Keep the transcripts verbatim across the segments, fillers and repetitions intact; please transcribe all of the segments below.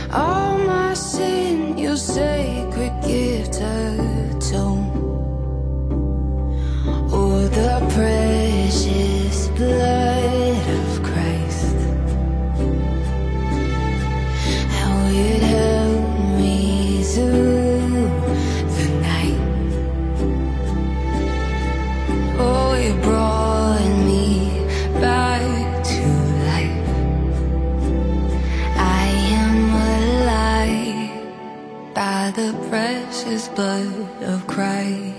All my sin, your sacred gift atone. Oh, the precious blood of Christ, how it helped me through the night. Oh, it brought me back to life. I am alive by the precious blood of Christ.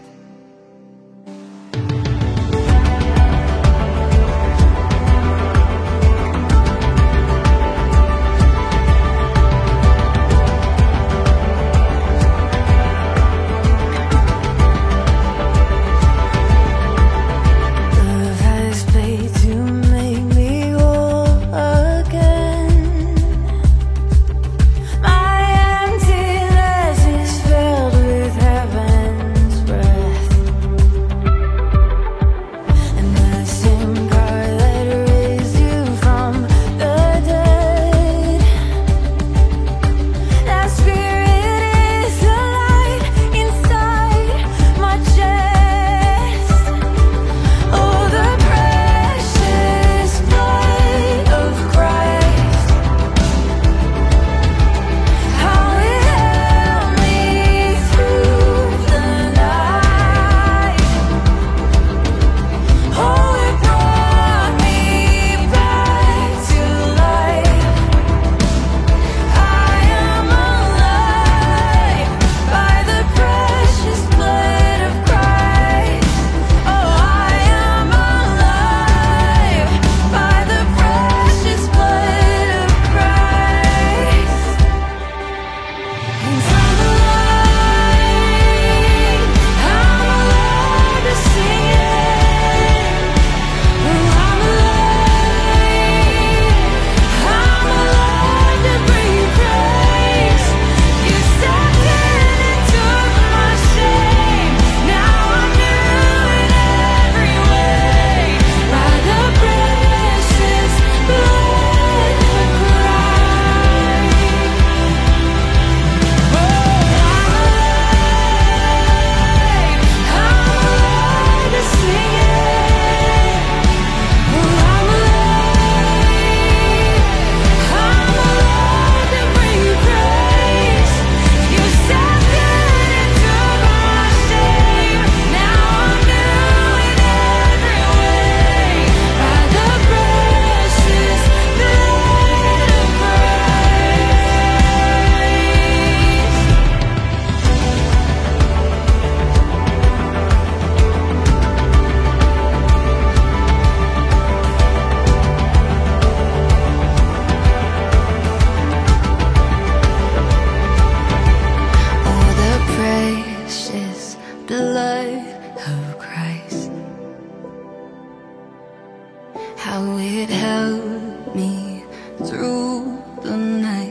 How it held me through the night.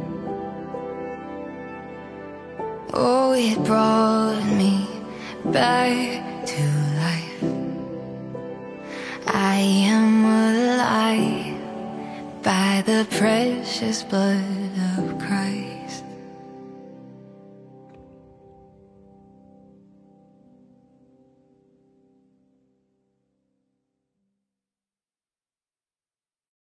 Oh, it brought me back to life. I am alive by the precious blood